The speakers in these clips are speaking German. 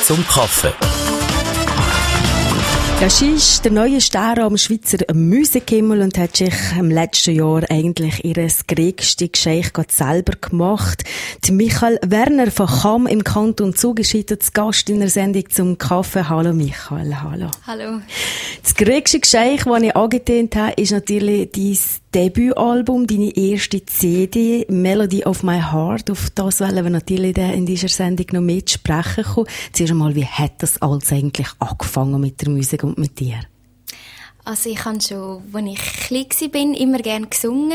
zum Kaffee. Ja, sie ist der neue Star am Schweizer Musikhimmel und hat sich im letzten Jahr eigentlich ihr gregste Geschenk selber gemacht. Die Michael Werner von Cham im Kanton Zug ist heute zu Gast in der Sendung zum Kaffee. Hallo Michael, hallo. Hallo. Das gregste Geschenk, das ich angetönt habe, ist natürlich dein Debütalbum, deine erste CD, Melody of My Heart. Auf das wollen wir natürlich in dieser Sendung noch mitsprechen kommen. Zuerst einmal, wie hat das alles eigentlich angefangen mit der Musik und mit dir? Also ich habe schon, als ich klein war, immer gerne gesungen.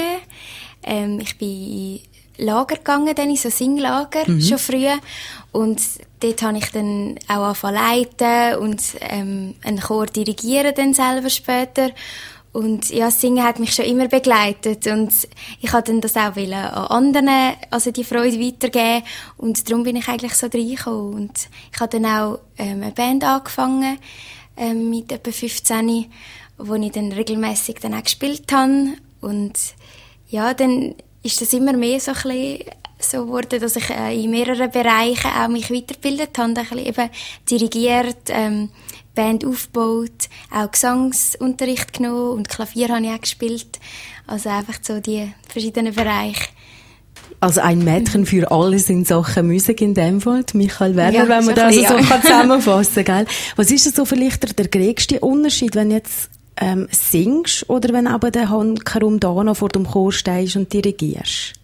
Ich bin in Lager gegangen, dann in so Singlager, schon früh. Und dort habe ich dann auch angefangen zu leiten und einen Chor dirigieren dann selber später. Und ja, das Singen hat mich schon immer begleitet und ich wollte dann das auch an anderen, also die Freude weitergeben und darum bin ich eigentlich so reingekommen. Und ich habe dann auch eine Band angefangen mit etwa 15, wo ich dann regelmässig dann auch gespielt habe und ja, dann ist das immer mehr so ein bisschen so geworden, dass ich in mehreren Bereichen auch mich weitergebildet habe, ein bisschen eben dirigiert, Band aufgebaut, auch Gesangsunterricht genommen und Klavier habe ich auch gespielt. Also einfach so die verschiedenen Bereiche. Also ein Mädchen für alles in Sachen Musik in dem Fall, Michael Werner, ja, wenn man das so zusammenfassen kann, gell? Was ist denn so vielleicht der größte Unterschied, wenn du jetzt singst oder wenn aber der Handkerum da noch vor dem Chor stehst und dirigierst?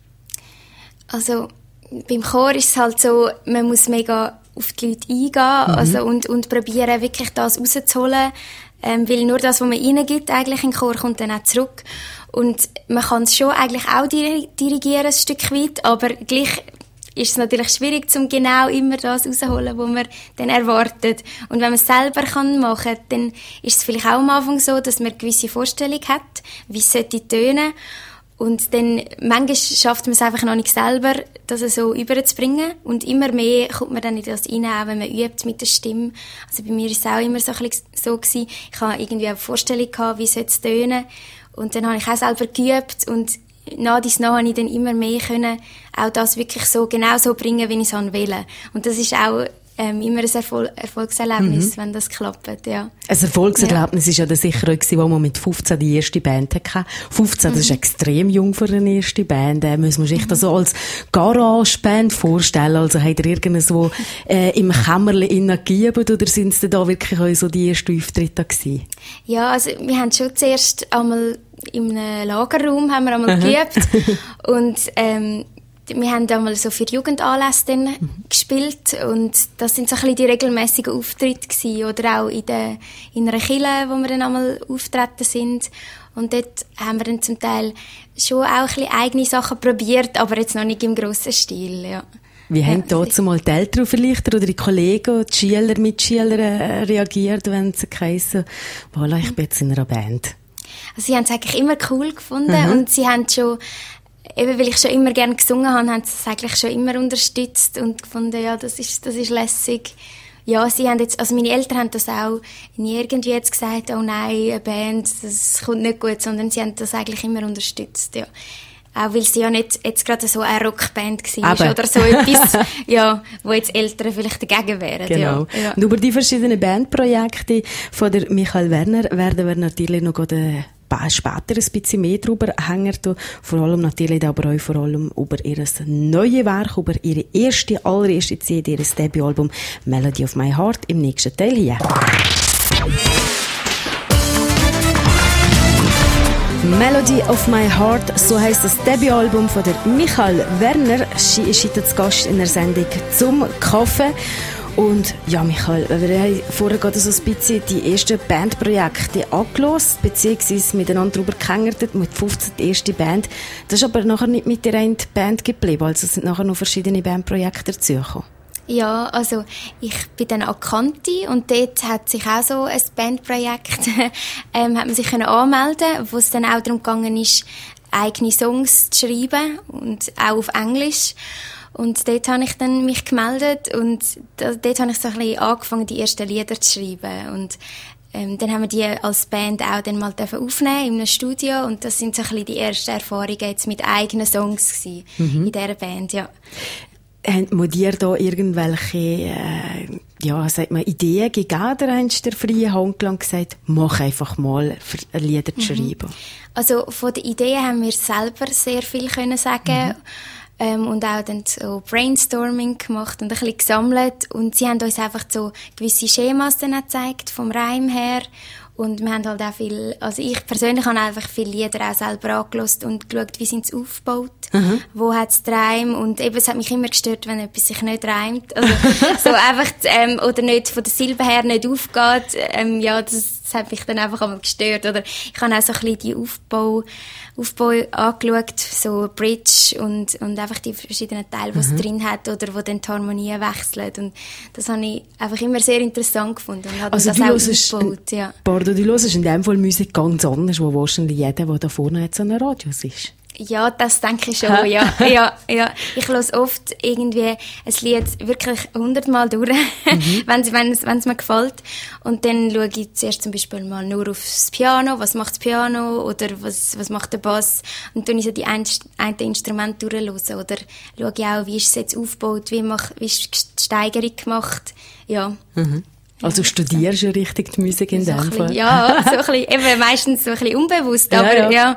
Also beim Chor ist es halt so, man muss mega auf die Leute eingehen, also und probieren wirklich das rauszuholen, weil nur das, was man reingibt, eigentlich in den Chor kommt dann auch zurück. Und man kann es schon eigentlich auch dirigieren, ein Stück weit, aber gleich ist es natürlich schwierig, um genau immer das rauszuholen, was man dann erwartet. Und wenn man es selber machen kann, dann ist es vielleicht auch am Anfang so, dass man eine gewisse Vorstellung hat, wie es tönen sollte. Und dann, manchmal schafft man es einfach noch nicht selber, das so überzubringen. Und immer mehr kommt man dann in das rein, auch wenn man übt mit der Stimme. Also bei mir ist es auch immer so gewesen. Ich habe irgendwie eine Vorstellung gehabt, wie es tönen. Und dann habe ich auch selber geübt. Und nach dies nach habe ich dann immer mehr können, auch das wirklich so, genau so bringen, wie ich es wollte. Und das ist auch immer ein Erfolgserlebnis, wenn das klappt, ja. Ein Erfolgserlebnis ist ja dann sicher auch gewesen, wo man mit 15 die erste Band hatte. 15, das ist extrem jung für eine erste Band. Muss man sich das so als Garage-Band vorstellen? Also habt ihr irgendwo im Kämmerchen gegeben oder sind es da wirklich auch so die ersten Auftritte gewesen? Ja, also wir haben schon zuerst einmal in einem Lagerraum haben wir einmal geübt und wir haben einmal so für Jugendanlässe gespielt und das sind so ein bisschen die regelmäßigen Auftritte gewesen. Oder auch in einer Kirche, wo wir dann einmal auftreten sind. Und dort haben wir dann zum Teil schon auch ein bisschen eigene Sachen probiert, aber jetzt noch nicht im grossen Stil, ja. Wie haben dazu mal die Eltern vielleicht oder die Kollegen, die Schüler, Mitschüler reagiert, wenn sie heissen, voilà, ich bin jetzt in einer Band? Also sie haben es eigentlich immer cool gefunden und sie haben schon, eben weil ich schon immer gerne gesungen habe, haben sie es eigentlich schon immer unterstützt und gefunden, ja, das ist lässig. Ja, sie haben jetzt, also meine Eltern haben das auch nie irgendwie jetzt gesagt, oh nein, eine Band, das kommt nicht gut, sondern sie haben das eigentlich immer unterstützt, ja. Auch weil sie ja nicht jetzt gerade so eine Rockband war oder so etwas, ja, wo jetzt Eltern vielleicht dagegen wären. Genau. Ja. Und über die verschiedenen Bandprojekte von der Michael Werner werden wir natürlich noch später ein bisschen mehr drüber hängen. Vor allem natürlich aber auch vor allem über ihr neues Werk, über ihre allererste CD, ihr Debütalbum Melody of My Heart im nächsten Teil hier. Melody of My Heart, so heisst das Debütalbum von der Michael Werner. Sie ist heute zu Gast in der Sendung zum Kaffee. Und ja, Michael, wir haben vorher gerade so ein bisschen die ersten Bandprojekte angelost, beziehungsweise miteinander darüber gehängert, mit 15 die erste Band. Das ist aber nachher nicht mit der einen Band geblieben, also es sind nachher noch verschiedene Bandprojekte dazugekommen. Ja, also ich bin dann Akanti und dort hat sich auch so ein Bandprojekt hat man sich anmelden, wo es dann auch darum gegangen ist, eigene Songs zu schreiben und auch auf Englisch. Und dort habe ich dann mich gemeldet und dort habe ich so ein bisschen angefangen, die ersten Lieder zu schreiben. Und dann haben wir die als Band auch dann mal aufnehmen in einem Studio und das sind so ein bisschen die ersten Erfahrungen jetzt mit eigenen Songs gewesen, in dieser Band, ja. Haben wir dir da irgendwelche sagt man, Ideen gegeben, oder hast du der freien Hand lang gesagt, mach einfach mal, Lieder zu schreiben? Also von den Ideen haben wir selber sehr viel können sagen. Und auch dann so Brainstorming gemacht und ein bisschen gesammelt. Und sie haben uns einfach so gewisse Schemas dann auch gezeigt, vom Reim her. Und wir haben halt auch viel, also ich persönlich habe einfach viele Lieder auch selber angehört und geschaut, wie sind sie aufgebaut, wo hat es Reim, und eben, es hat mich immer gestört, wenn etwas sich nicht reimt, also so einfach, oder nicht von der Silbe her nicht aufgeht, das hat mich dann einfach einmal gestört, oder ich habe auch so ein bisschen die Aufbau angeschaut, so Bridge und einfach die verschiedenen Teile, die es drin hat, oder wo dann die Harmonie wechselt, und das habe ich einfach immer sehr interessant gefunden und habe also das auch aufgebaut, ja. Pardon, du hörst in dem Fall Musik ganz anders, wo wahrscheinlich jeder, der da vorne hat, so ein Radios ist. Ja, das denke ich schon, ja. Ich höre oft irgendwie ein Lied wirklich 100-mal durch, wenn es mir gefällt. Und dann schaue ich zuerst zum Beispiel mal nur aufs Piano, was macht das Piano, oder was macht der Bass. Und dann ich so die einen Instrumente durchhören, oder schaue ich auch, wie ist es jetzt aufgebaut, wie ist die Steigerung gemacht, ja. Also studierst du richtig die Musik in dem Fall? Ja, so ein bisschen, eben meistens so ein bisschen unbewusst, aber ja.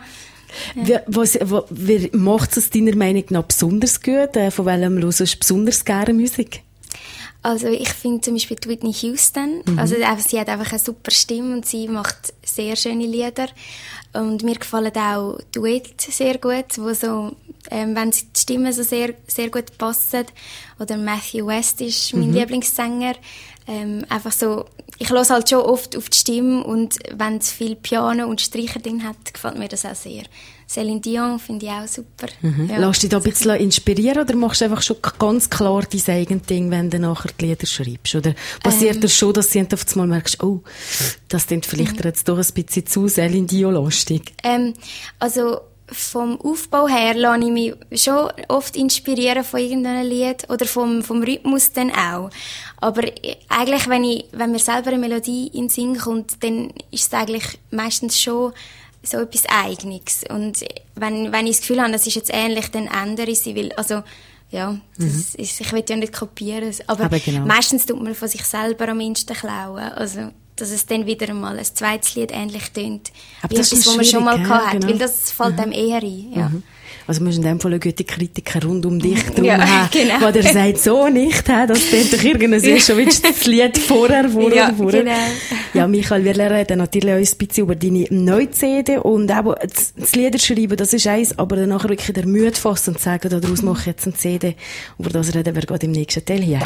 Wie macht es deiner Meinung nach besonders gut? Von welchem hörst du besonders gerne Musik? Also ich finde zum Beispiel Whitney Houston, also sie hat einfach eine super Stimme und sie macht sehr schöne Lieder. Und mir gefallen auch Duette sehr gut, wo so, wenn die Stimmen so sehr, sehr gut passen. Oder Matthew West ist mein Lieblingssänger. Einfach so, ich höre halt schon oft auf die Stimme, und wenn es viel Piano und Streicher drin hat, gefällt mir das auch sehr. Celine Dion finde ich auch super. Ja. Lass dich da ein bisschen inspirieren, oder machst du einfach schon ganz klar dein eigenes Ding, wenn du nachher die Lieder schreibst? Oder passiert das schon, dass du auf einmal merkst, oh, das klingt vielleicht jetzt doch ein bisschen zu Celine Dion-lastig? Also vom Aufbau her lasse ich mich schon oft inspirieren von irgendeinem Lied oder vom Rhythmus dann auch. Aber eigentlich, wenn mir selber eine Melodie in den Sinn kommt, dann ist es eigentlich meistens schon so etwas Eigenes. Und wenn ich das Gefühl habe, das ist jetzt ähnlich, dann ändere ich sie, weil, also, ja, das ist, ich will ja nicht kopieren, aber genau. Meistens tut man von sich selber am mindesten klauen. Also, dass es dann wieder mal ein zweites Lied ähnlich tönt. Aber wie das etwas, ist was man schon mal gehabt hat, genau. weil das fällt einem eher ein, ja. Also man muss in dem Fall einen guten Kritiker rund um dich drum ja, haben, genau. der sagt, so nicht, das klingt doch irgendwie schon wie das Lied vorher. Ja, genau. Ja, Michael, wir reden natürlich auch ein bisschen über deine neue CD, und auch das Lieder schreiben, das ist eins, aber dann nachher wirklich der Mut fassen und sagen, daraus mache ich jetzt eine CD. Über das reden wir gerade im nächsten Teil hier.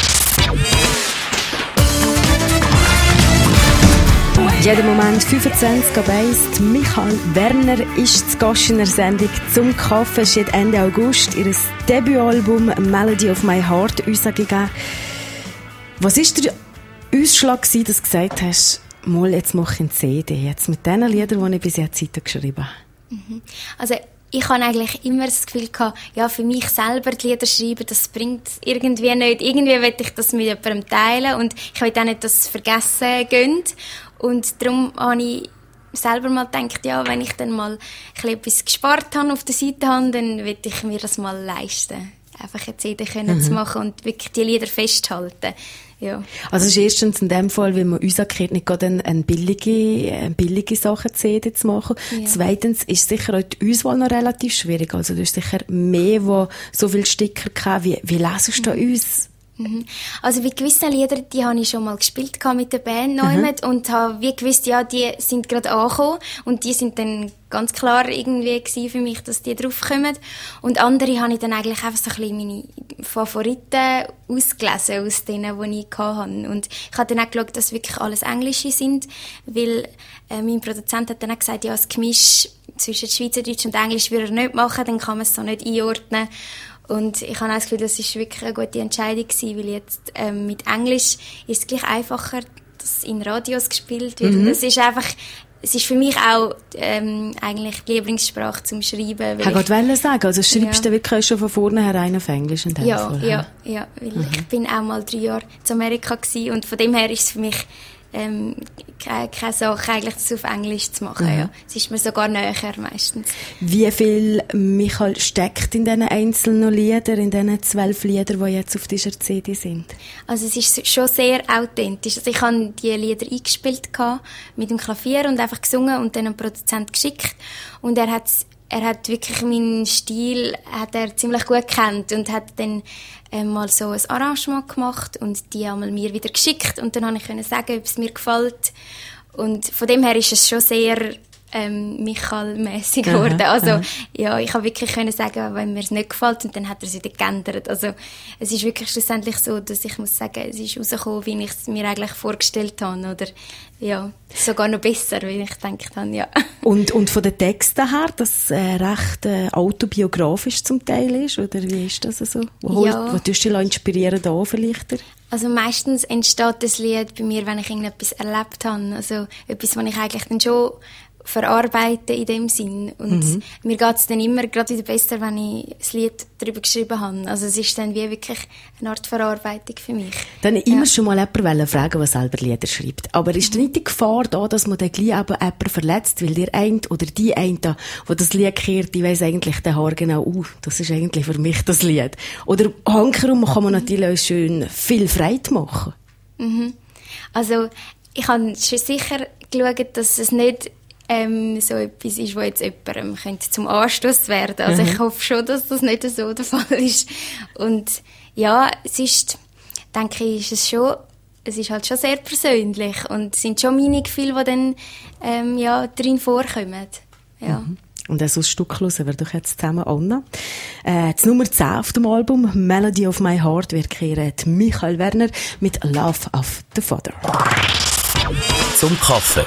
Jeden Moment 25.1. Michael Werner ist zu Gast in der Sendung «Zum Kaffee». Es ist Ende August ihr Debütalbum «Melody of My Heart» uns gegeben. Was war der Ausschlag, dass du gesagt hast, mal, jetzt mache ich eine CD, jetzt mit den Liedern, die ich bis jetzt geschrieben habe? Also ich habe eigentlich immer das Gefühl gehabt, ja, für mich selber die Lieder schreiben, das bringt irgendwie nicht. Irgendwie will ich das mit jemandem teilen, und ich will auch nicht, dass es vergessen geht. Und darum habe ich selber mal gedacht, ja, wenn ich dann mal etwas gespart habe auf der Seite habe, dann will ich mir das mal leisten. Einfach eine CD zu machen und wirklich die Lieder festhalten. Ja. Also es ist erstens in dem Fall, weil man uns erkennt, nicht gerade eine billige Sache CD zu machen. Ja. Zweitens ist sicher auch die Auswahl noch relativ schwierig. Also du hast sicher mehr, wo so viele Sticker gehabt. Wie lesest du uns? Also wie gewisse Lieder, die habe ich schon mal gespielt mit der Band und habe wie gewusst, ja, die sind gerade angekommen, und die sind dann ganz klar irgendwie gewesen für mich, dass die draufkommen. Und andere habe ich dann eigentlich einfach so ein bisschen meine Favoriten ausgelesen aus denen, die ich hatte. Und ich habe dann auch geschaut, dass wirklich alles Englische sind, weil mein Produzent hat dann auch gesagt, ja, das Gemisch zwischen Schweizerdeutsch und Englisch würde er nicht machen, dann kann man es so nicht einordnen. Und ich habe auch das Gefühl, das war wirklich eine gute Entscheidung gewesen, weil jetzt mit Englisch ist es gleich einfacher, dass in Radios gespielt wird. Das ist einfach, es ist für mich auch eigentlich die Lieblingssprache zum Schreiben. Ich wollte sagen, also schreibst du wirklich schon von vornherein auf Englisch? Ja, weil ich bin auch mal 3 Jahre in Amerika gewesen, und von dem her ist es für mich keine Sache, eigentlich das auf Englisch zu machen. Ja. Es ist mir sogar näher meistens. Wie viel, Michael, steckt in diesen einzelnen Liedern, in diesen 12 Liedern, die jetzt auf dieser CD sind? Also es ist schon sehr authentisch. Also ich habe die Lieder eingespielt mit dem Klavier und einfach gesungen und dann dem Produzent geschickt. Und er hat wirklich meinen Stil ziemlich gut gekannt und hat dann mal so ein Arrangement gemacht und die einmal mir wieder geschickt und dann konnte ich sagen, ob es mir gefällt. Und von dem her ist es schon sehr Michael-mässig geworden. Also, ja, ich habe wirklich können sagen, wenn mir es nicht gefällt, und dann hat er es wieder geändert. Also, es ist wirklich schlussendlich so, dass ich muss sagen, es ist rausgekommen, wie ich es mir eigentlich vorgestellt habe, oder, ja, sogar noch besser, wie ich gedacht habe, ja. Und von den Texten her, dass recht autobiografisch zum Teil ist, oder wie ist das so? Wo tust du dich inspirieren da vielleicht? Also meistens entsteht das Lied bei mir, wenn ich irgendetwas erlebt habe. Also etwas, was ich eigentlich dann schon verarbeite in dem Sinn. Und mir geht es dann immer gerade wieder besser, wenn ich das Lied darüber geschrieben habe. Also es ist dann wie wirklich eine Art Verarbeitung für mich. Dann immer schon mal jemanden fragen, der selber Lieder schreibt. Aber ist da nicht die Gefahr da, dass man dann gleich eben jemanden verletzt, weil der eine oder die eine, der das Lied kehrt, die weiss eigentlich den Haar genau, das ist eigentlich für mich das Lied. Oder hankerum kann man natürlich auch schön viel Freude machen. Also ich habe schon sicher geschaut, dass es nicht so etwas ist, was jetzt jemandem könnte zum Anstoss werden. Also ich hoffe schon, dass das nicht so der Fall ist. Und ja, es ist, denke ich, es ist halt schon sehr persönlich und es sind schon meine Gefühle, die dann drin vorkommen. Ja. Und auch so ein Stück hören wir doch jetzt zusammen an. Die Nummer 10 auf dem Album, Melody of My Heart, wir kehren Michael Werner mit Love of the Father. Zum Kaffee.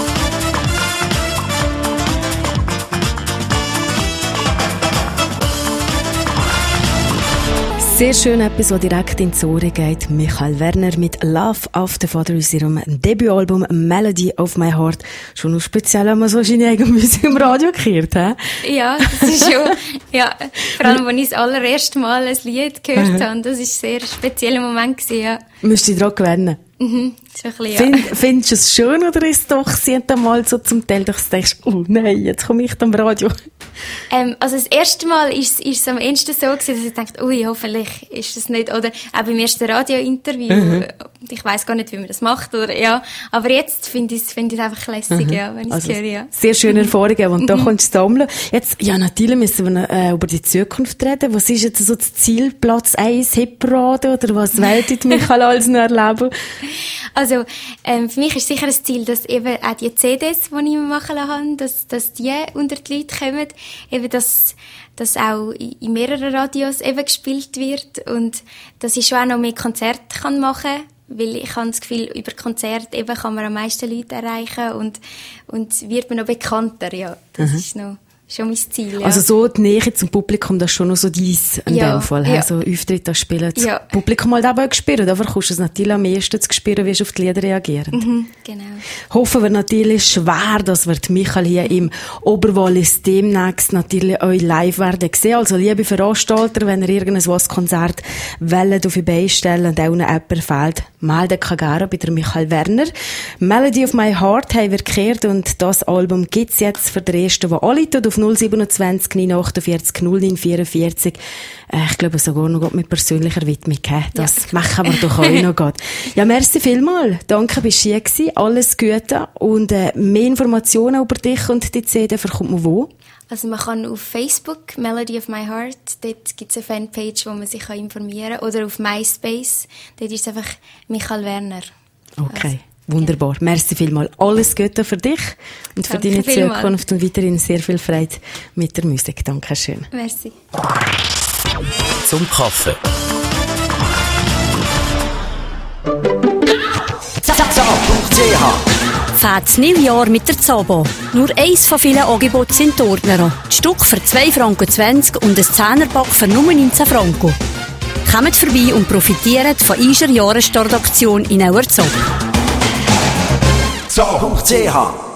Sehr schön, etwas, was direkt ins Ohr geht. Michael Werner mit Love of the Father aus ihrem Debütalbum Melody of My Heart. Schon noch speziell, wenn man so seine eigene Musik im Radio gehört, he? Ja, das ist schon, ja. Vor allem, als ich das allererste Mal ein Lied gehört habe. Das war ein sehr spezieller Moment gewesen, ja. Müsstest du daran gewöhnen? So ein bisschen, ja. Findest du es schön, oder ist es doch, sie hat einmal so zum Teil, dass du denkst, oh nein, jetzt komme ich am Radio? Also das erste Mal ist es am ehesten so gewesen, dass ich dachte, ui, hoffentlich ist das nicht, oder auch beim ersten Radiointerview, ich weiss gar nicht, wie man das macht, oder, ja. Aber jetzt finde ich es einfach lässig, ja, wenn ich es höre, ja. Sehr schöne Erfahrungen, und da kannst du sammeln. Jetzt, ja, natürlich müssen wir über die Zukunft reden. Was ist jetzt so das Ziel, Platz 1, Hitparade, oder was wollt Michael alles noch erleben? Also, für mich ist sicher das Ziel, dass eben auch die CDs, die ich machen lassen habe, dass die unter die Leute kommen, eben, dass auch in mehreren Radios eben gespielt wird und dass ich schon auch noch mehr Konzerte machen kann, weil ich habe das Gefühl, über Konzerte eben kann man am meisten Leute erreichen und wird man noch bekannter, ja. Das ist noch schon mein Ziel, ja. Also so die Nähe zum Publikum, das ist schon noch so dies in dem Fall. Ja. So Auftritte spielen, das Publikum halt auch spüren. Da kommst du es natürlich am ehesten zu spüren, wie sie auf die Lieder reagieren. Genau. Hoffen wir natürlich schwer, dass wir Michael hier im Oberwallis demnächst natürlich euch live werden sehen. Also liebe Veranstalter, wenn ihr irgendwas Konzert wollt auf die Beine stellen und auch noch jemand fehlt, meldet euch gerne bei der Michael Werner. Melody of My Heart haben wir gekehrt und das Album gibt's jetzt für den ersten, der alle tut, auf 027 948 0944. Ich glaube sogar noch mit persönlicher Widmung. Das machen wir doch auch noch gut. Ja, merci vielmals. Danke, bist du hier gewesen. Alles Gute. Und mehr Informationen über dich und die CD bekommt man wo? Also man kann auf Facebook, Melody of My Heart, dort gibt es eine Fanpage, wo man sich informieren kann. Oder auf MySpace, dort ist es einfach Michael Werner. Okay. Also, wunderbar. Merci vielmals. Alles Gute für dich und für deine Zukunft und weiterhin sehr viel Freude mit der Musik. Dankeschön. Merci. Zum Kaffee. Fettes Neujahr mit der Zabo. Nur eins von vielen Angeboten sind Turnero. Das Stück für 2,20 Franken und ein Zehnerpack für nur 19 Franken. Kommt vorbei und profitiert von unserer Jahresstartaktion in eurer Zob. Zo.ch